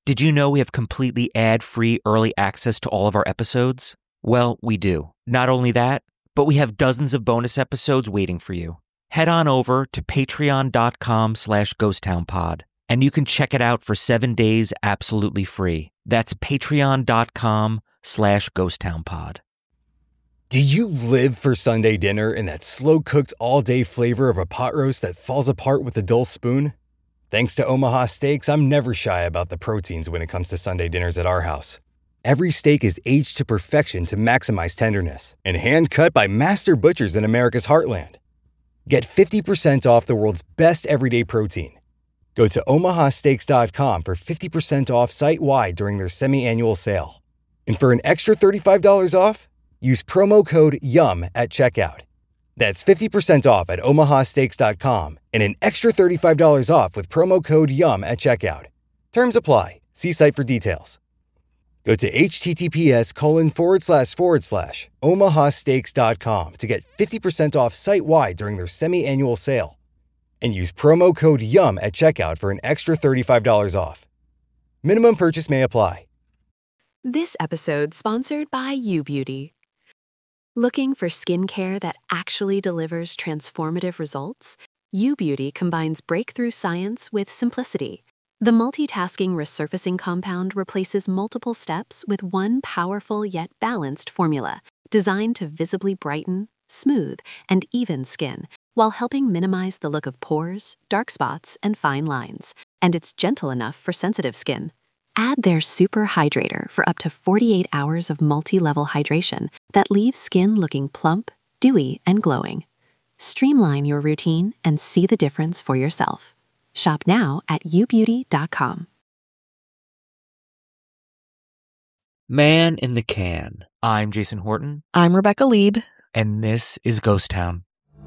Did you know we have completely ad-free early access to all of our episodes? Well, we do. Not only that, but we have dozens of bonus episodes waiting for you. Head on over to patreon.com/ghosttownpod, and you can check it out for 7 days absolutely free. That's patreon.com/ghosttownpod. Do you live for Sunday dinner and that slow-cooked all-day flavor of a pot roast that falls apart with a dull spoon? Thanks to Omaha Steaks, I'm never shy about the proteins when it comes to Sunday dinners at our house. Every steak is aged to perfection to maximize tenderness and hand-cut by master butchers in America's heartland. Get 50% off the world's best everyday protein. Go to omahasteaks.com for 50% off site-wide during their semi-annual sale. And for an extra $35 off, use promo code YUM at checkout. That's 50% off at omahasteaks.com and an extra $35 off with promo code YUM at checkout. Terms apply. See site for details. Go to https://omahasteaks.com to get 50% off site-wide during their semi-annual sale. And use promo code YUM at checkout for an extra $35 off. Minimum purchase may apply. This episode sponsored by YouBeauty. Looking for skincare that actually delivers transformative results? YouBeauty combines breakthrough science with simplicity. The multitasking resurfacing compound replaces multiple steps with one powerful yet balanced formula designed to visibly brighten, smooth, and even skin, while helping minimize the look of pores, dark spots, and fine lines. And it's gentle enough for sensitive skin. Add their Super Hydrator for up to 48 hours of multi-level hydration that leaves skin looking plump, dewy, and glowing. Streamline your routine and see the difference for yourself. Shop now at youbeauty.com. Man in the Can. I'm Jason Horton. I'm Rebecca Lieb. And this is Ghost Town.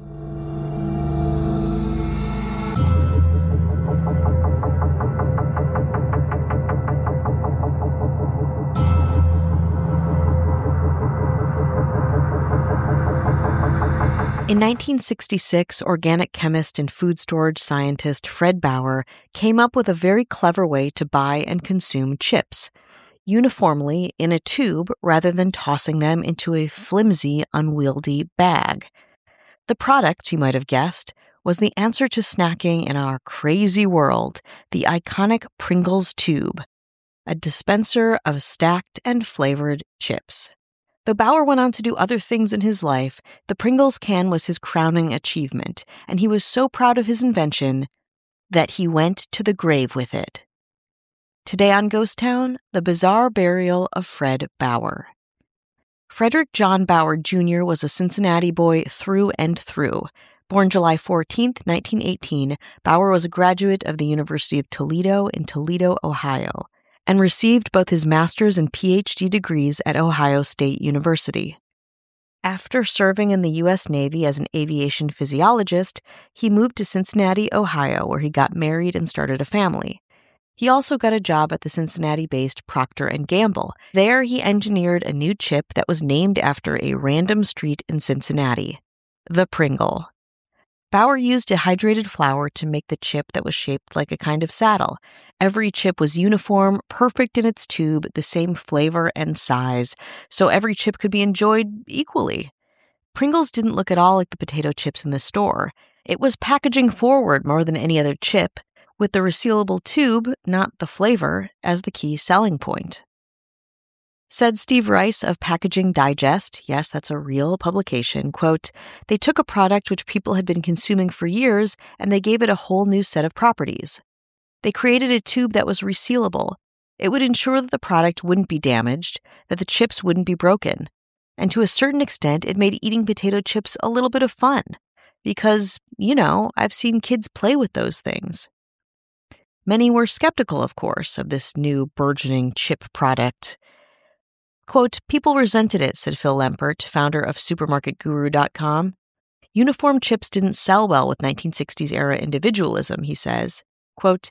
In 1966, organic chemist and food storage scientist Fred Bauer came up with a very clever way to buy and consume chips, uniformly in a tube rather than tossing them into a flimsy, unwieldy bag. The product, you might have guessed, was the answer to snacking in our crazy world, the iconic Pringles tube, a dispenser of stacked and flavored chips. Though Bauer went on to do other things in his life, the Pringles can was his crowning achievement, and he was so proud of his invention that he went to the grave with it. Today on Ghost Town, the bizarre burial of Fred Bauer. Frederick John Bauer Jr. was a Cincinnati boy through and through. Born July 14, 1918, Bauer was a graduate of the University of Toledo in Toledo, Ohio, and received both his master's and PhD degrees at Ohio State University. After serving in the U.S. Navy as an aviation physiologist, he moved to Cincinnati, Ohio, where he got married and started a family. He also got a job at the Cincinnati-based Procter & Gamble. There, he engineered a new chip that was named after a random street in Cincinnati, the Pringle. Bauer used dehydrated flour to make the chip that was shaped like a kind of saddle. Every chip was uniform, perfect in its tube, the same flavor and size, so every chip could be enjoyed equally. Pringles didn't look at all like the potato chips in the store. It was packaging forward more than any other chip, with the resealable tube, not the flavor, as the key selling point. Said Steve Rice of Packaging Digest, yes, that's a real publication, quote, "They took a product which people had been consuming for years and they gave it a whole new set of properties. They created a tube that was resealable. It would ensure that the product wouldn't be damaged, that the chips wouldn't be broken. And to a certain extent, it made eating potato chips a little bit of fun. Because, I've seen kids play with those things." Many were skeptical, of course, of this new burgeoning chip product. Quote, "People resented it," said Phil Lempert, founder of SupermarketGuru.com. "Uniform chips didn't sell well with 1960s-era individualism," he says. Quote,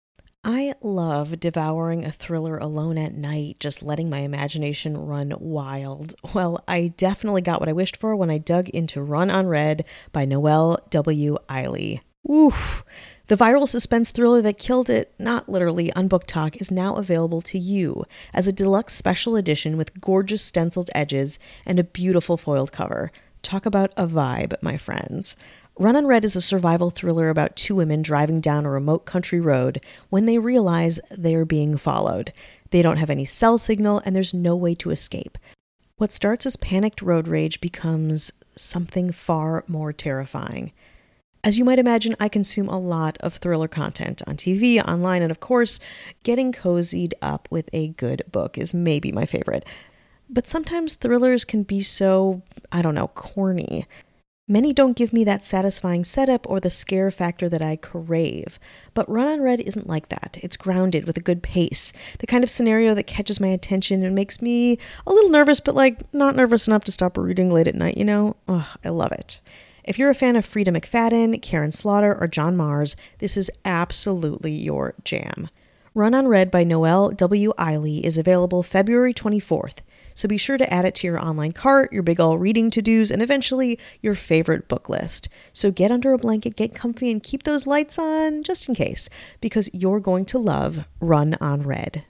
"I love devouring a thriller alone at night, just letting my imagination run wild. Well, I definitely got what I wished for when I dug into Run on Red by Noel W. Iley. Oof. The viral suspense thriller that killed it, not literally, on Book Talk is now available to you as a deluxe special edition with gorgeous stenciled edges and a beautiful foiled cover. Talk about a vibe, my friends. Run on Red is a survival thriller about two women driving down a remote country road when they realize they are being followed. They don't have any cell signal and there's no way to escape. What starts as panicked road rage becomes something far more terrifying. As you might imagine, I consume a lot of thriller content on TV, online, and of course, getting cozied up with a good book is maybe my favorite. But sometimes thrillers can be so, corny. Many don't give me that satisfying setup or the scare factor that I crave. But Run on Red isn't like that. It's grounded with a good pace, the kind of scenario that catches my attention and makes me a little nervous, but not nervous enough to stop reading late at night, I love it. If you're a fan of Frida McFadden, Karen Slaughter, or John Mars, this is absolutely your jam. Run on Red by Noelle W. Eiley is available February 24th, so be sure to add it to your online cart, your big ol' reading to-dos, and eventually your favorite book list. So get under a blanket, get comfy, and keep those lights on just in case, because you're going to love Run on Red.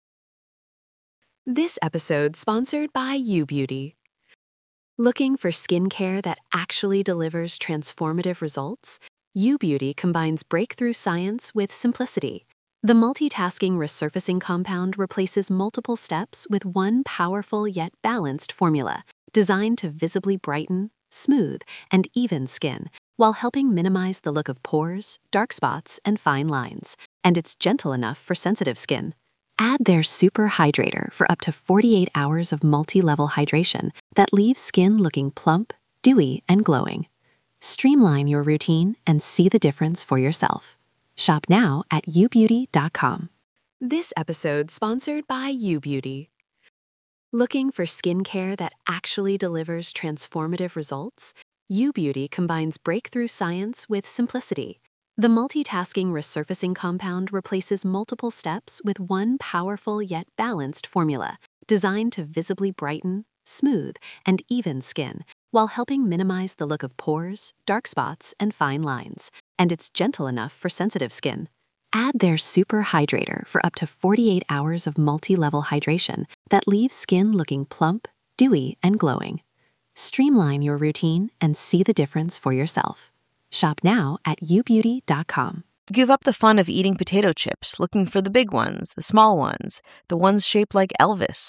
This episode sponsored by YouBeauty. Looking for skincare that actually delivers transformative results? YouBeauty combines breakthrough science with simplicity. The multitasking resurfacing compound replaces multiple steps with one powerful yet balanced formula, designed to visibly brighten, smooth, and even skin, while helping minimize the look of pores, dark spots, and fine lines. And it's gentle enough for sensitive skin. Add their Super Hydrator for up to 48 hours of multi-level hydration that leaves skin looking plump, dewy, and glowing. Streamline your routine and see the difference for yourself. Shop now at youbeauty.com. This episode sponsored by YouBeauty. Looking for skincare that actually delivers transformative results? YouBeauty combines breakthrough science with simplicity. The multitasking resurfacing compound replaces multiple steps with one powerful yet balanced formula, designed to visibly brighten, smooth, and even skin, while helping minimize the look of pores, dark spots, and fine lines. And it's gentle enough for sensitive skin. Add their Super Hydrator for up to 48 hours of multi-level hydration that leaves skin looking plump, dewy, and glowing. Streamline your routine and see the difference for yourself. Shop now at youbeauty.com. Give up the fun of eating potato chips, looking for the big ones, the small ones, the ones shaped like Elvis.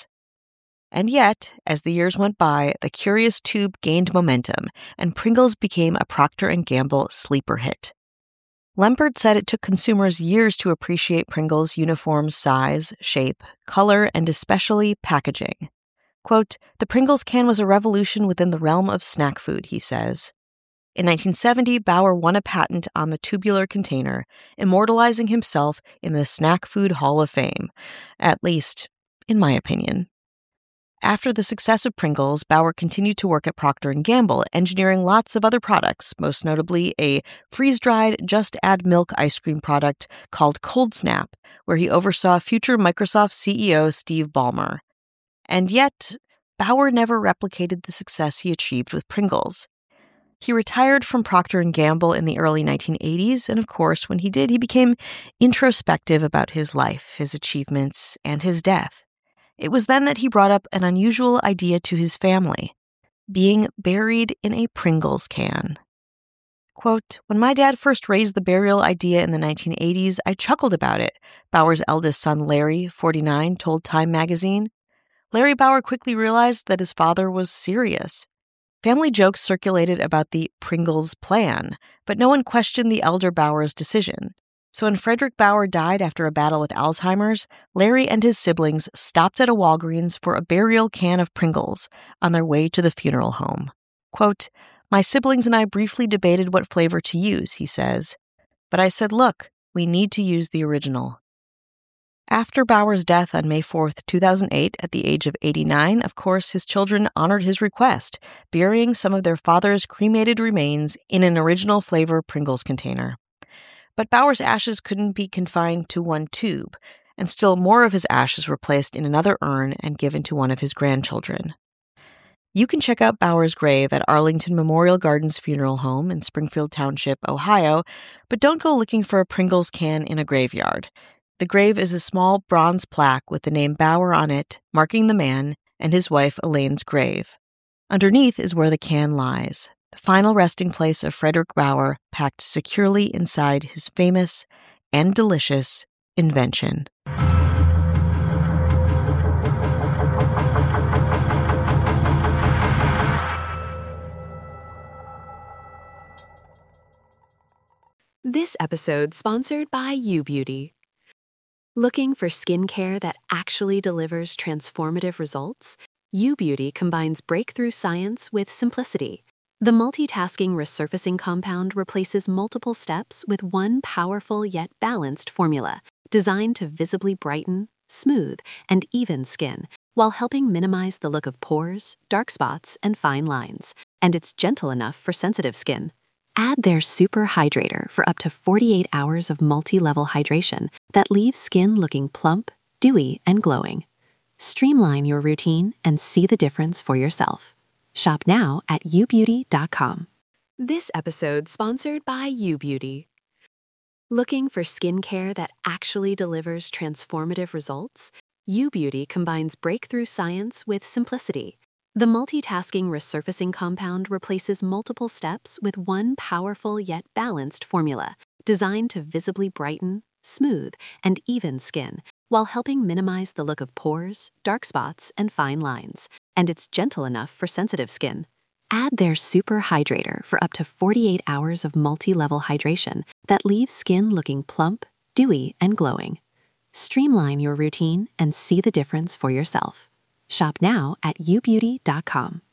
And yet, as the years went by, the Curious Tube gained momentum, and Pringles became a Procter & Gamble sleeper hit. Lempert said it took consumers years to appreciate Pringles' uniform size, shape, color, and especially packaging. Quote, "The Pringles can was a revolution within the realm of snack food," he says. In 1970, Bauer won a patent on the tubular container, immortalizing himself in the Snack Food Hall of Fame, at least, in my opinion. After the success of Pringles, Bauer continued to work at Procter & Gamble, engineering lots of other products, most notably a freeze-dried, just-add-milk ice cream product called Cold Snap, where he oversaw future Microsoft CEO Steve Ballmer. And yet, Bauer never replicated the success he achieved with Pringles. He retired from Procter & Gamble in the early 1980s, and of course, when he did, he became introspective about his life, his achievements, and his death. It was then that he brought up an unusual idea to his family, being buried in a Pringles can. Quote, "When my dad first raised the burial idea in the 1980s, I chuckled about it," Bauer's eldest son Larry, 49, told Time magazine. Larry Bauer quickly realized that his father was serious. Family jokes circulated about the Pringles plan, but no one questioned the elder Bauer's decision. So when Frederick Bauer died after a battle with Alzheimer's, Larry and his siblings stopped at a Walgreens for a burial can of Pringles on their way to the funeral home. Quote, "My siblings and I briefly debated what flavor to use," he says. "But I said, look, we need to use the original." After Bauer's death on May 4th, 2008, at the age of 89, of course, his children honored his request, burying some of their father's cremated remains in an original flavor Pringles container. But Bauer's ashes couldn't be confined to one tube, and still more of his ashes were placed in another urn and given to one of his grandchildren. You can check out Bauer's grave at Arlington Memorial Gardens Funeral Home in Springfield Township, Ohio, but don't go looking for a Pringles can in a graveyard. The grave is a small bronze plaque with the name Bauer on it, marking the man and his wife Elaine's grave. Underneath is where the can lies, the final resting place of Frederick Bauer, packed securely inside his famous and delicious invention. This episode sponsored by YouBeauty. Looking for skincare that actually delivers transformative results? YouBeauty combines breakthrough science with simplicity. The multitasking resurfacing compound replaces multiple steps with one powerful yet balanced formula, designed to visibly brighten, smooth, and even skin, while helping minimize the look of pores, dark spots, and fine lines. And it's gentle enough for sensitive skin. Add their Super Hydrator for up to 48 hours of multi-level hydration that leaves skin looking plump, dewy, and glowing. Streamline your routine and see the difference for yourself. Shop now at youbeauty.com. This episode sponsored by YouBeauty. Looking for skincare that actually delivers transformative results? YouBeauty combines breakthrough science with simplicity. The multitasking resurfacing compound replaces multiple steps with one powerful yet balanced formula, designed to visibly brighten, smooth, and even skin, while helping minimize the look of pores, dark spots, and fine lines. And it's gentle enough for sensitive skin. Add their Super Hydrator for up to 48 hours of multi-level hydration that leaves skin looking plump, dewy, and glowing. Streamline your routine and see the difference for yourself. Shop now at youbeauty.com.